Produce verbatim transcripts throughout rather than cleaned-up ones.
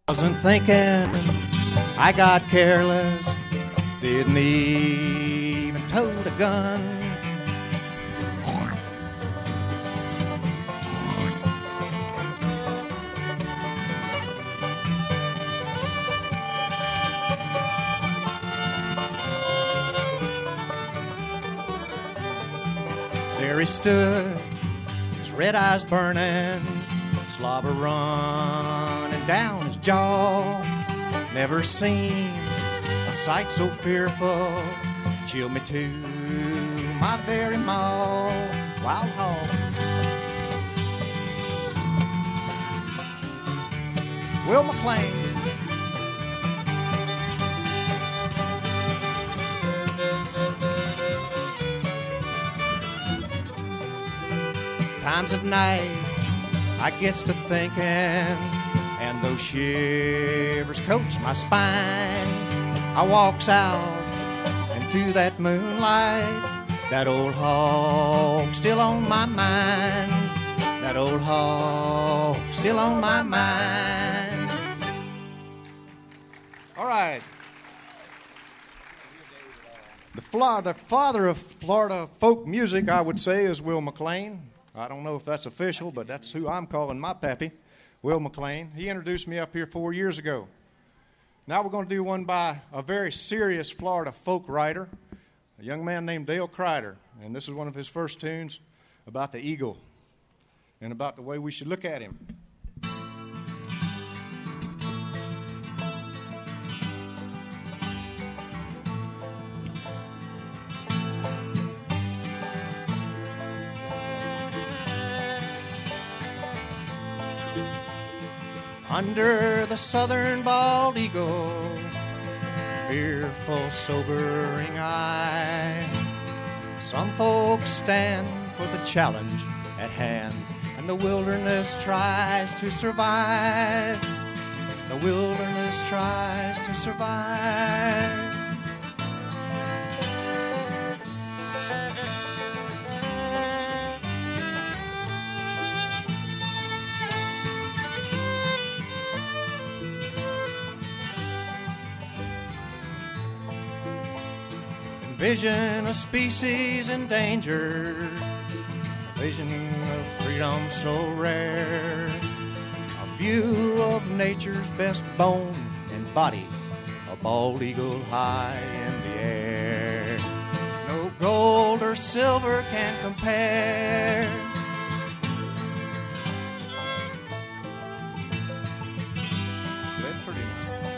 Wasn't thinking, I got careless, didn't even tote a gun. There he stood, his red eyes burning, slobber running down his jaw. Never seen a sight so fearful, chilled me to my very maw. Wild hog. Will McLean. Times at night I gets to thinking, and those shivers coats my spine. I walks out into that moonlight, that old hog still on my mind, that old hog still on my mind. All right. The, Florida, the father of Florida folk music, I would say, is Will McLean. I don't know if that's official, but that's who I'm calling my pappy, Will McLean. He introduced me up here four years ago. Now we're going to do one by a very serious Florida folk writer, a young man named Dale Crider. And this is one of his first tunes about the eagle and about the way we should look at him. Under the southern bald eagle, fearful, sobering eye, some folks stand for the challenge at hand, and the wilderness tries to survive. The wilderness tries to survive. Vision of species in danger, a vision of freedom so rare, a view of nature's best bone and body, a bald eagle high in the air. No gold or silver can compare. That's pretty nice.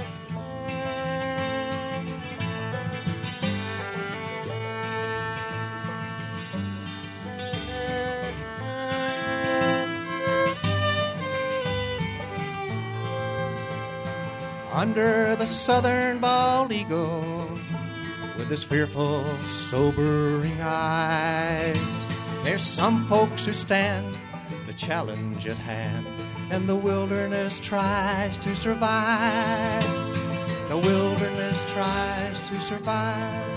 Under the southern bald eagle, with his fearful, sobering eye, there's some folks who stand the challenge at hand, and the wilderness tries to survive. The wilderness tries to survive.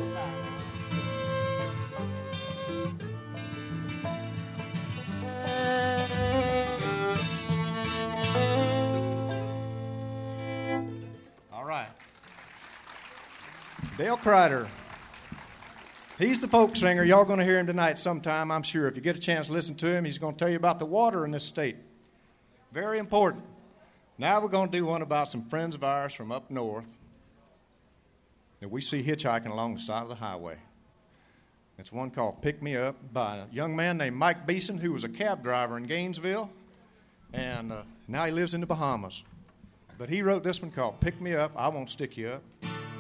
Dale Crider. He's the folk singer. Y'all going to hear him tonight sometime, I'm sure. If you get a chance to listen to him, he's going to tell you about the water in this state. Very important. Now we're going to do one about some friends of ours from up north that we see hitchhiking along the side of the highway. It's one called Pick Me Up by a young man named Mike Beeson, who was a cab driver in Gainesville, and uh, now he lives in the Bahamas. But he wrote this one called Pick Me Up, I Won't Stick You Up.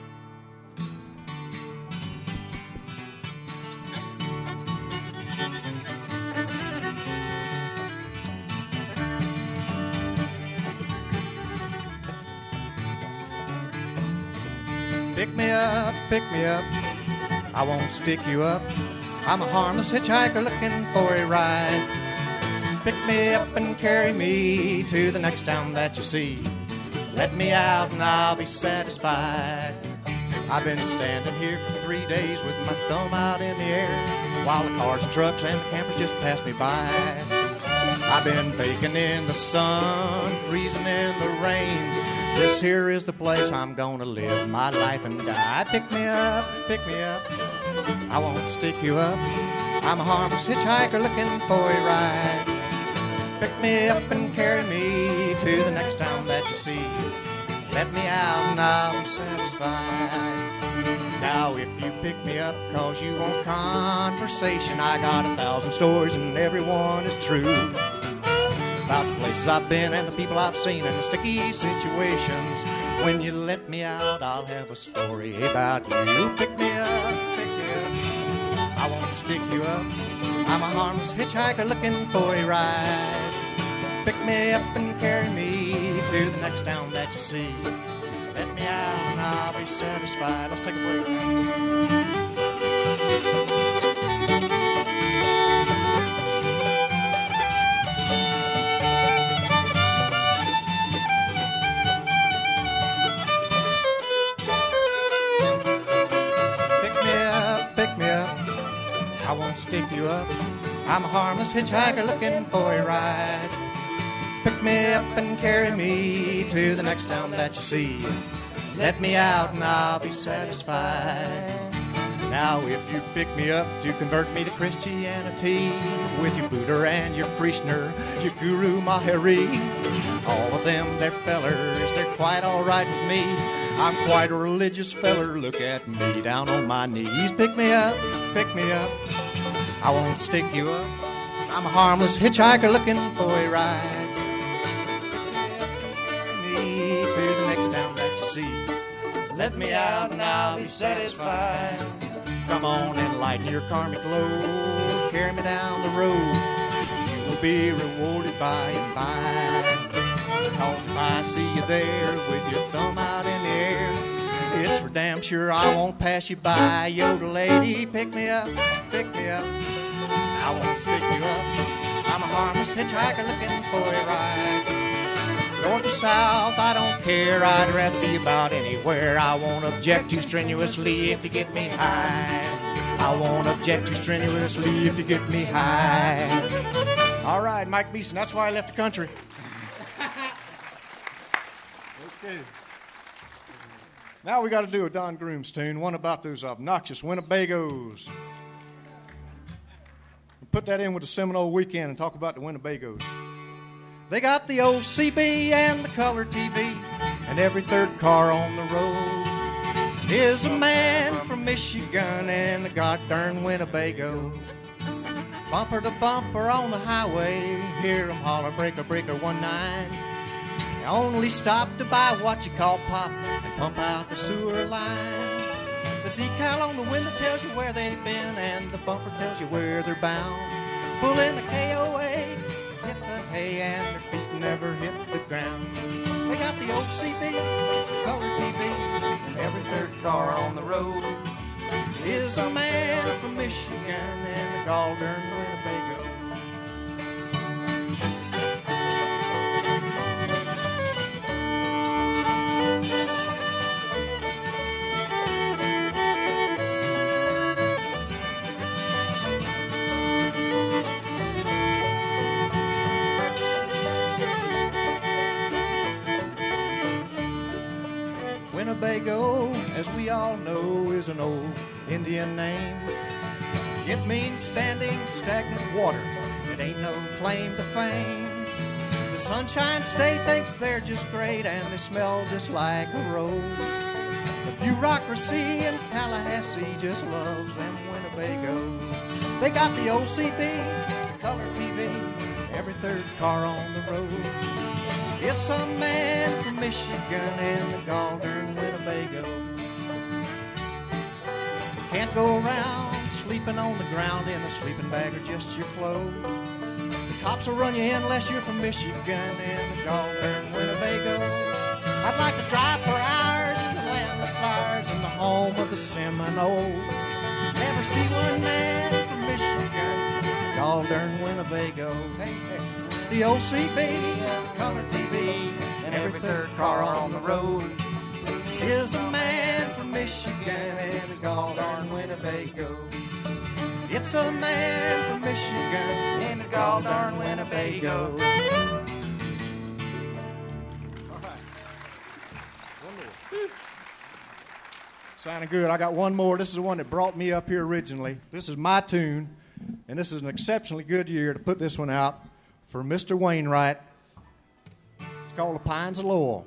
Pick me up, pick me up, I won't stick you up. I'm a harmless hitchhiker looking for a ride. Pick me up and carry me to the next town that you see. Let me out and I'll be satisfied. I've been standing here for three days with my thumb out in the air, while the cars and trucks and the campers just pass me by. I've been baking in the sun, freezing in the rain, This here is the place I'm gonna live my life and die. Pick me up, pick me up, I won't stick you up. I'm a harmless hitchhiker looking for a ride. Pick me up and carry me to the next town that you see. Let me out and I'll be satisfied. Now if you pick me up cause you want conversation, I got a thousand stories and every one is true. About the places I've been and the people I've seen and the sticky situations. When you let me out, I'll have a story about you. Pick me up, pick me up, I won't stick you up. I'm a harmless hitchhiker looking for a ride. Pick me up and carry me to the next town that you see. Let me out and I'll be satisfied. Let's take a break now. I won't stick you up. I'm a harmless hitchhiker looking for a ride. Pick me up and carry me to the next town that you see. Let me out and I'll be satisfied. Now if you pick me up to convert me to Christianity, with your Buddha and your Krishna, your Guru Mahari, all of them, they're fellers, they're quite all right with me. I'm quite a religious feller, look at me down on my knees. Pick me up, pick me up, I won't stick you up. I'm a harmless hitchhiker looking for a ride. Pick me to the next town that you see. Let me out and I'll be satisfied. Come on and lighten your karmic load. Carry me down the road. You will be rewarded by and by. Cause if I see you there with your thumb out in the air, it's for damn sure I won't pass you by. Yoda lady, pick me up, pick me up, I won't stick you up. I'm a harmless hitchhiker looking for a ride. North or south, I don't care, I'd rather be about anywhere. I won't object too strenuously if you get me high. I won't object too strenuously if you get me high. All right, Mike Beeson, that's why I left the country. Okay. Now we got to do a Don Grooms tune, one about those obnoxious Winnebagos. We'll put that in with the Seminole Weekend and talk about the Winnebagos. They got the old C B and the color T V, and every third car on the road is a man from Michigan and the god-darn Winnebago. Bumper to bumper on the highway, hear 'em holler, breaker, breaker, one nine. They only stop to buy what you call pop and pump out the sewer line. The decal on the window tells you where they've been, and the bumper tells you where they're bound. Pull in the K O A, hit the hay, and their feet never hit the ground. They got the old C B, color T V, and every third car on the road is a man from Michigan and the gall-darn Winnebago. Winnebago, as we all know, is an old Indian name. It means standing stagnant water. It ain't no claim to fame. The Sunshine State thinks they're just great, and they smell just like a rose. The bureaucracy in Tallahassee just loves them Winnebagos. They got the O C B, color T V, every third car on the road. It's some man from Michigan and the gall-darn Winnebago. You can't go around sleeping on the ground in a sleeping bag or just your clothes. The cops will run you in unless you're from Michigan and the gall-darn Winnebago. I'd like to drive for hours in the land of flowers and the home of the Seminoles. Never see one man from Michigan, the gall-darn Winnebago. Hey, hey. The O C B, color T V, and every third car on the road is a man from Michigan and a gall-darn Winnebago. It's a man from Michigan and a gall-darn Winnebago. All right. Sounding good. I got one more. This is the one that brought me up here originally. This is my tune, and this is an exceptionally good year to put this one out for Mister Wainwright. It's called The Pines of Lowell.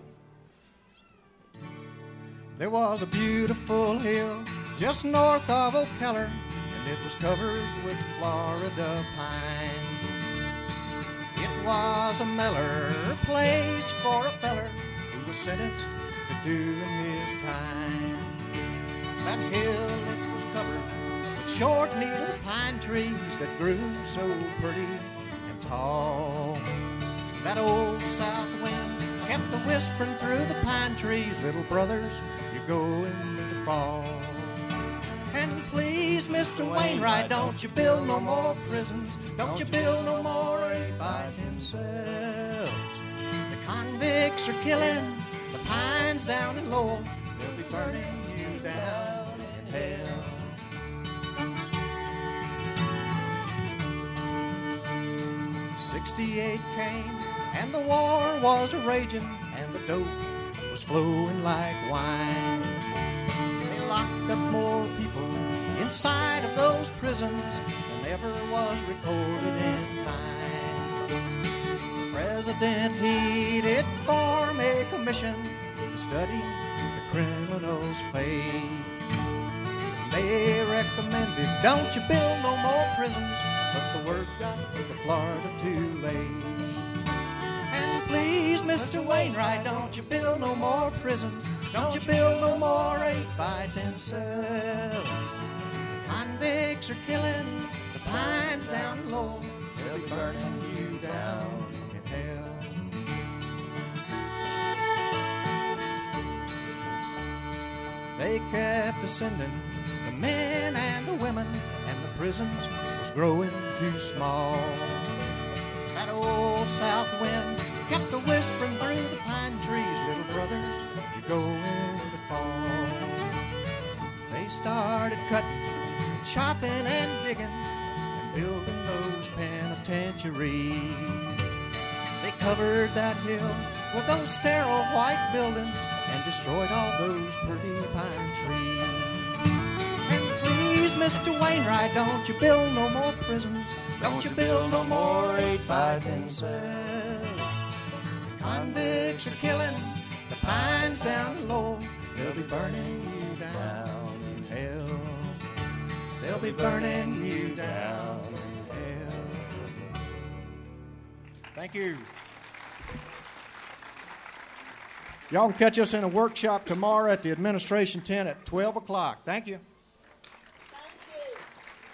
There was a beautiful hill just north of O'Keller, and it was covered with Florida pines. It was a meller place for a feller who was sentenced to do in his time. That hill, it was covered with short needle pine trees that grew so pretty and tall. That old south wind kept a whispering through the pine trees, little brothers, you're going to fall. And please, Mister Wainwright, don't you build no more prisons, don't you build no more eight by ten cells. The convicts are killing the pines down in Lowell, they'll be burning you down in hell. Sixty-eight came, and the war was a-raging, and the dope was flowing like wine. They locked up more people inside of those prisons than ever was recorded in time. The president, he did form a commission to study the criminal's fate. They recommended, don't you build no more prisons, but the word got to Florida too late. And please, Mister Wainwright, don't you build no more prisons, don't you build no more eight by ten cells. The convicts are killing the pines down in Lowell, they'll be burning you down in hell. They kept ascending, the men and the women, and the prisons was growing too small. That old south wind kept a whispering through the pine trees, little brothers, you're going to fall. They started cutting, chopping and digging, and building those penitentiaries. They covered that hill with those sterile white buildings and destroyed all those pretty pine trees. And please, Mister Wainwright, don't you build no more prisons, don't you build no more eight by ten cells. The convicts are killing the pines down in Lowell, they'll be burning you down in hell. They'll be burning you down in hell. Thank you. Y'all can catch us in a workshop tomorrow at the administration tent at twelve o'clock. Thank you. Thank you.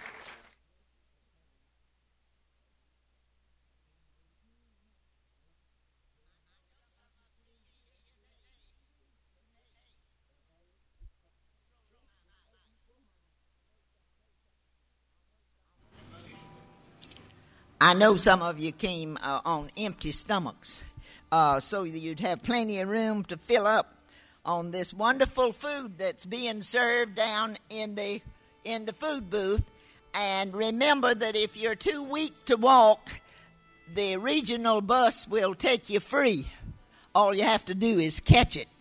I know some of you came uh, on empty stomachs. Uh, so you'd have plenty of room to fill up on this wonderful food that's being served down in the in the food booth. And remember that if you're too weak to walk, the regional bus will take you free. All you have to do is catch it.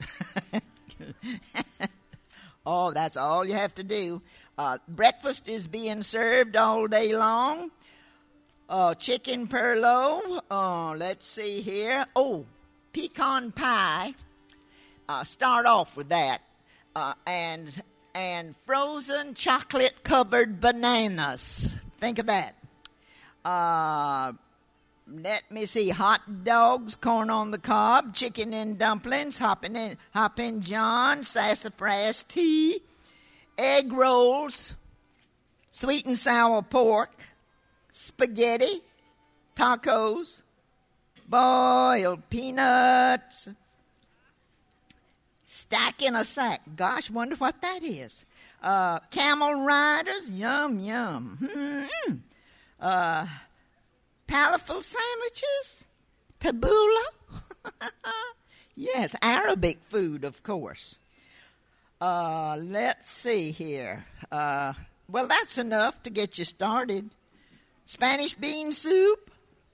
Oh, that's all you have to do. Uh, breakfast is being served all day long. Uh, chicken perlo, uh, let's see here. Oh, pecan pie. Uh, start off with that. Uh, and and frozen chocolate-covered bananas. Think of that. Uh, let me see. Hot dogs, corn on the cob, chicken and dumplings, hoppin' in, hoppin' John, sassafras tea, egg rolls, sweet and sour pork, spaghetti, tacos, boiled peanuts, stack in a sack. Gosh, wonder what that is. Uh, camel riders, yum, yum. Mm-hmm. Uh, Palafel sandwiches, tabbouleh. Yes, Arabic food, of course. Uh, let's see here. Uh, well, that's enough to get you started. Spanish bean soup,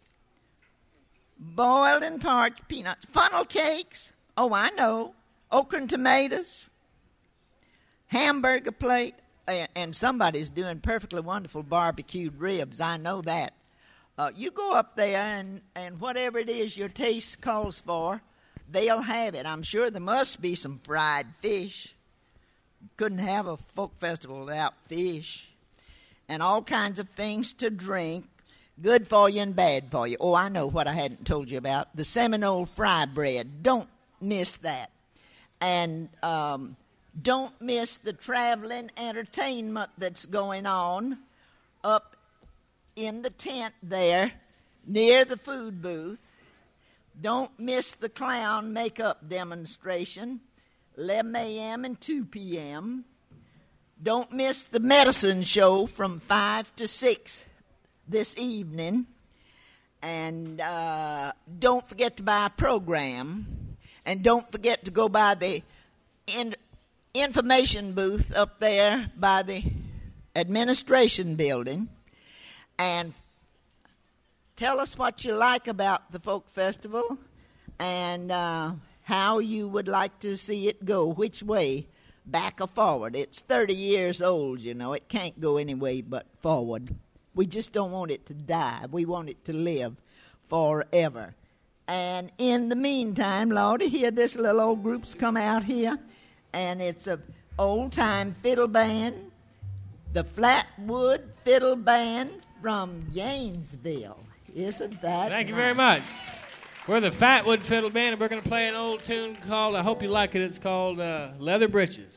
boiled and parched peanuts, funnel cakes. Oh, I know. Okra and tomatoes, hamburger plate, and, and somebody's doing perfectly wonderful barbecued ribs. I know that. Uh, you go up there, and, and whatever it is your taste calls for, they'll have it. I'm sure there must be some fried fish. Couldn't have a folk festival without fish. And all kinds of things to drink, good for you and bad for you. Oh, I know what I hadn't told you about. The Seminole fry bread. Don't miss that. And um, don't miss the traveling entertainment that's going on up in the tent there near the food booth. Don't miss the clown makeup demonstration, eleven a.m. and two p.m. Don't miss the medicine show from five to six this evening. And uh, don't forget to buy a program. And don't forget to go by the in- information booth up there by the administration building. And tell us what you like about the folk festival and uh, how you would like to see it go, which way, back or forward. It's thirty years old, you know. It can't go any way but forward. We just don't want it to die. We want it to live forever. And in the meantime, Lordy, here this little old group's come out here, and it's a old-time fiddle band, the Flatwood Fiddle Band from Gainesville. Isn't that Thank you nice? very much. We're the Fatwood Fiddle Band, and we're going to play an old tune called, I hope you like it, it's called uh, Leather Britches.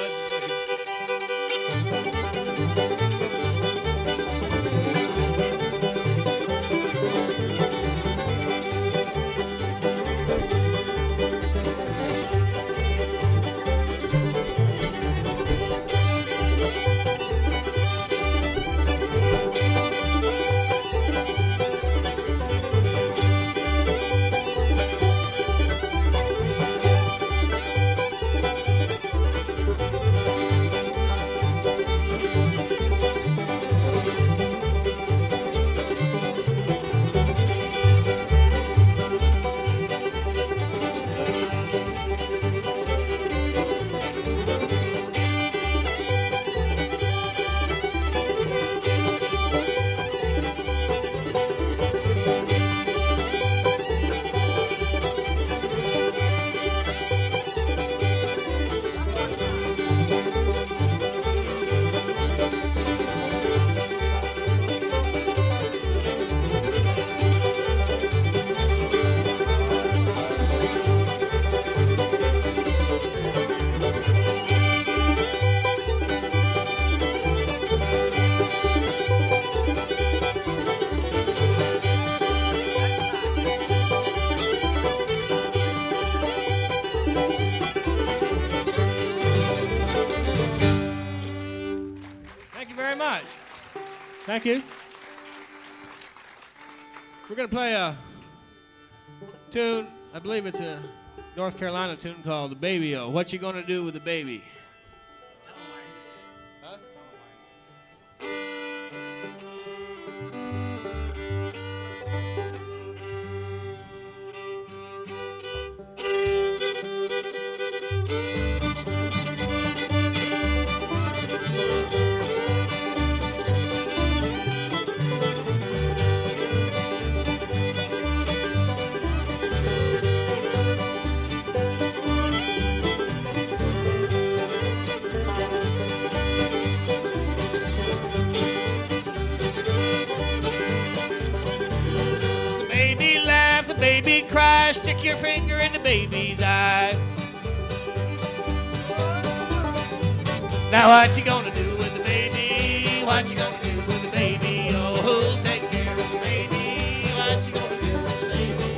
Thank you. We're going to play a tune, I believe it's a North Carolina tune called The Baby-O. What you going to do with the baby? Huh? Baby cries, stick your finger in the baby's eye. Now what you gonna do with the baby? What you gonna do with the baby? Oh, who'll take care of the baby? What you gonna do with the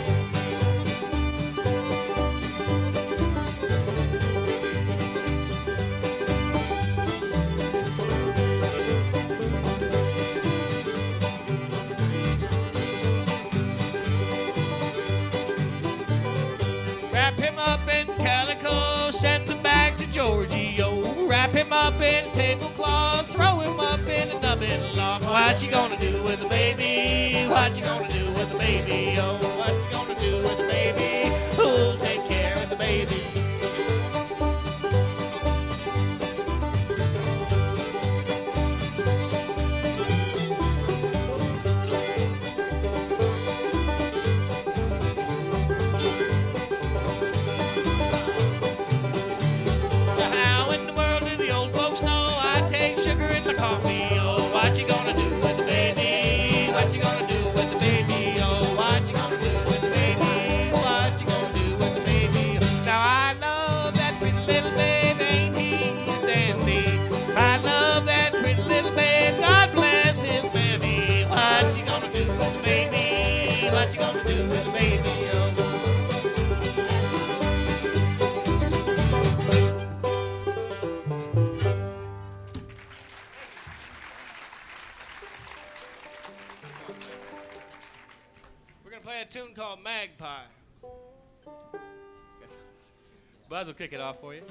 Wrap him up in calico, send him back to Giorgio. Wrap him up in tablecloth, throw him up in a nubbin loft. What you gonna do with the baby? What you gonna do with the baby? Oh, what you gonna do with the baby? Who'll take care of the baby? Buzz will kick it off for you.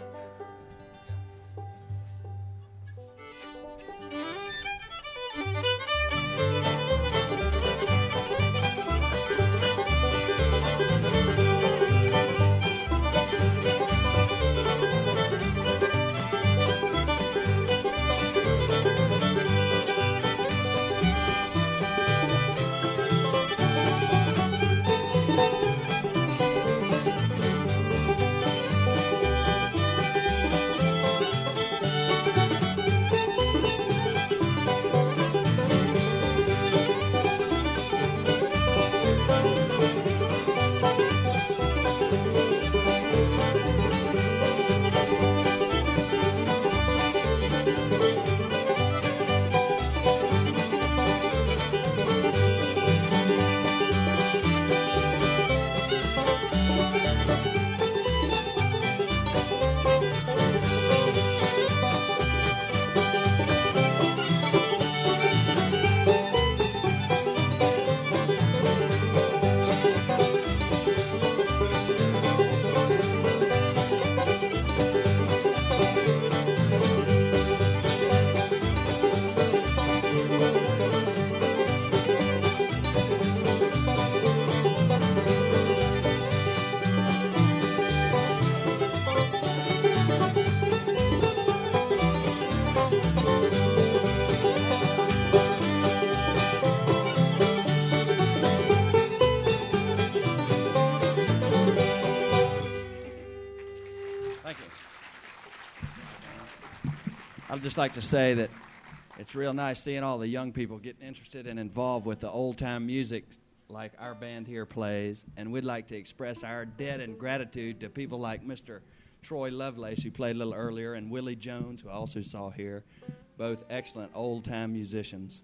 I'd just like to say that it's real nice seeing all the young people getting interested and involved with the old-time music like our band here plays, and we'd like to express our debt and gratitude to people like Mister Troy Lovelace, who played a little earlier, and Willie Jones, who I also saw here, both excellent old-time musicians.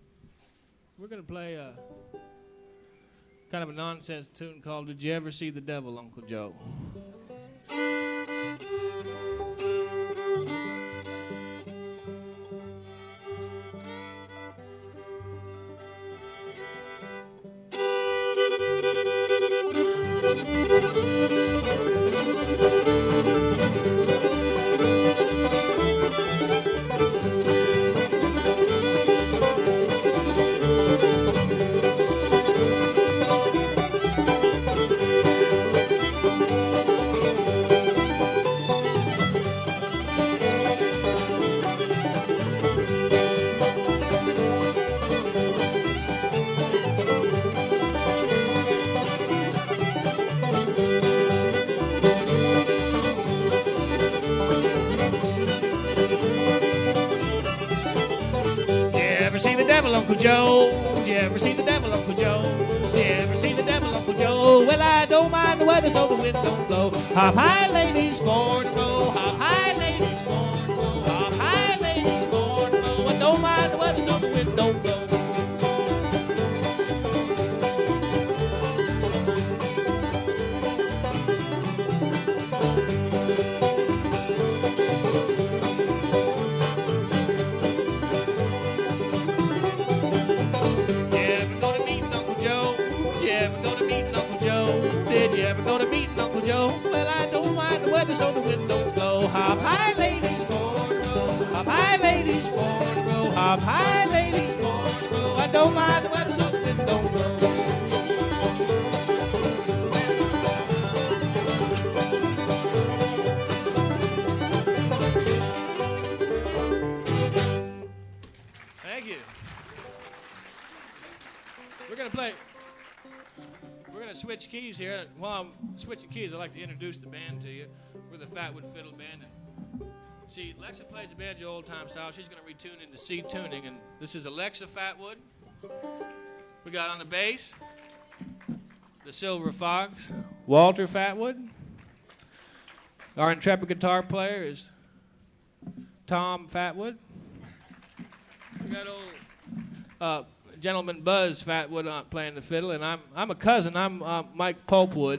We're going to play a kind of a nonsense tune called Did You Ever See the Devil, Uncle Joe? Uncle Joe, did you ever see the devil, Uncle Joe? Did you ever see the devil, Uncle Joe? Well, I don't mind the weather so the wind don't blow. Hop high, ladies, for the row. Hop high, ladies, for the row. Hop high, ladies, for the row. I don't mind the weather so the wind don't blow. Joe, well, I don't mind the weather so the wind don't blow. Hop high, ladies, for the row. Hop high, ladies, for the row. Hop high, ladies, for the row. I don't mind the weather so the wind don't blow. Thank you. We're going to play. We're going to switch keys here. While I'm switching keys, I'd like to introduce the band to you. We're the Fatwood Fiddle Band. And see, Alexa plays the banjo old-time style. She's going to retune into C tuning. And this is Alexa Fatwood. We got on the bass, the Silver Fox, Walter Fatwood. Our intrepid guitar player is Tom Fatwood. We got old... Uh, Gentleman Buzz Fatwood uh, playing the fiddle, and I'm I'm a cousin. I'm uh, Mike Pulpwood.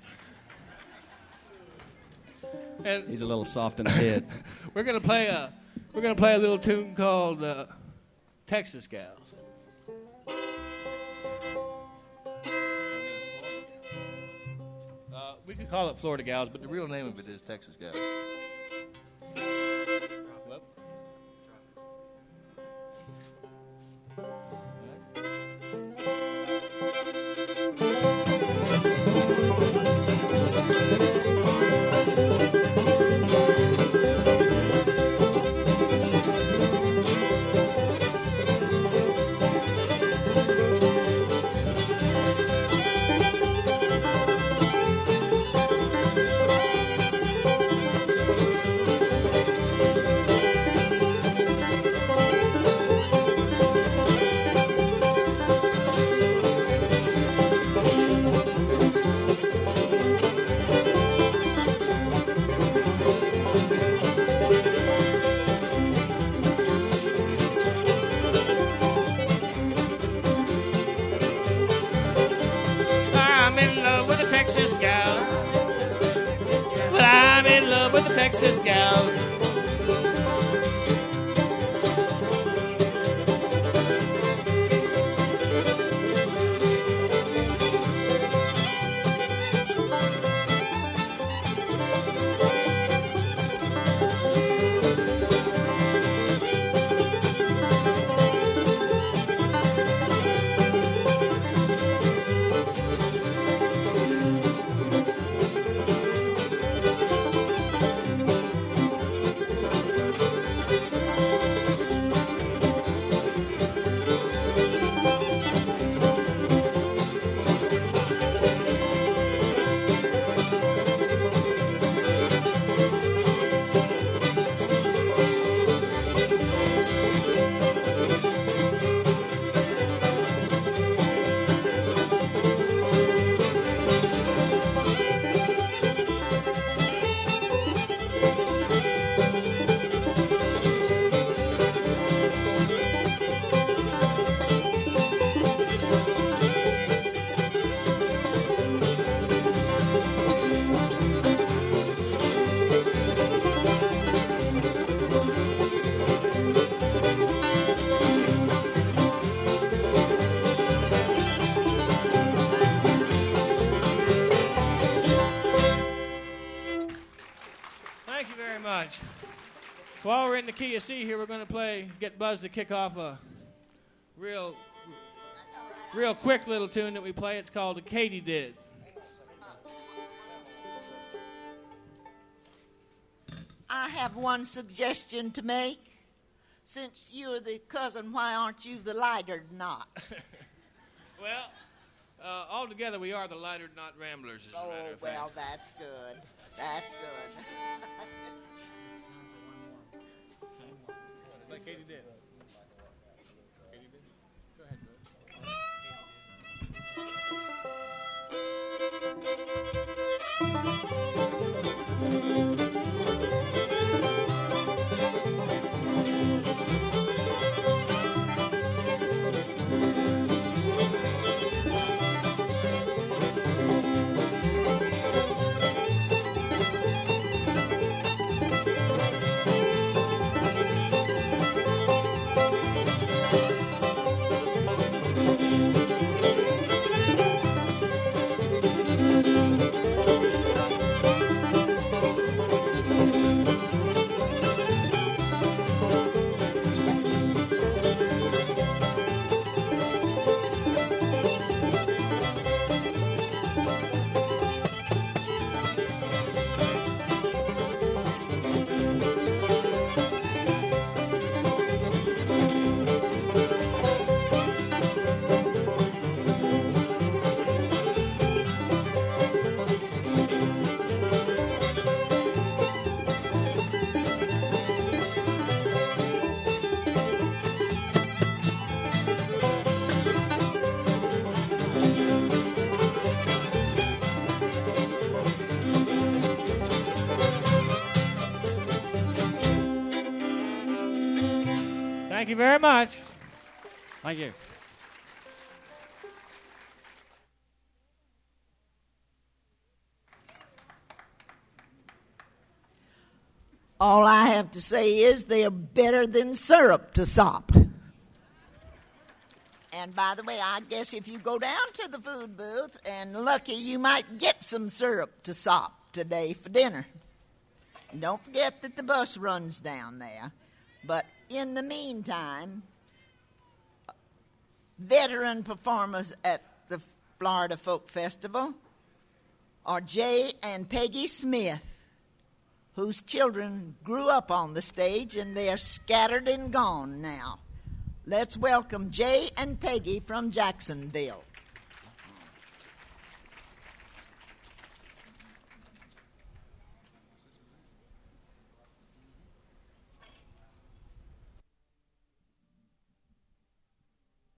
And he's a little soft in the head. we're gonna play a we're gonna play a little tune called uh, Texas Gals. Uh, We could call it Florida Gals, but the real name of it is Texas Gals. Well. Texas gal. Well, I'm in love with a Texas gal. While we're in the key of C here, we're going to play, get Buzz to kick off a real, real quick little tune that we play. It's called a Katydid. I have one suggestion to make. Since you're the cousin, why aren't you the lighter knot? Well, uh, all together we are the lighter knot ramblers, as oh, a matter of well, fact. that's good. That's good. Like Katie did. Katie did. Go ahead, Thank you very much. Thank you. All I have to say is they're better than syrup to sop. And And by the way, I guess if you go down to the food booth and lucky, you might get some syrup to sop today for dinner. And don't forget that the bus runs down there. But in the meantime, veteran performers at the Florida Folk Festival are Jay and Peggy Smith, whose children grew up on the stage and they are scattered and gone now. Let's welcome Jay and Peggy from Jacksonville.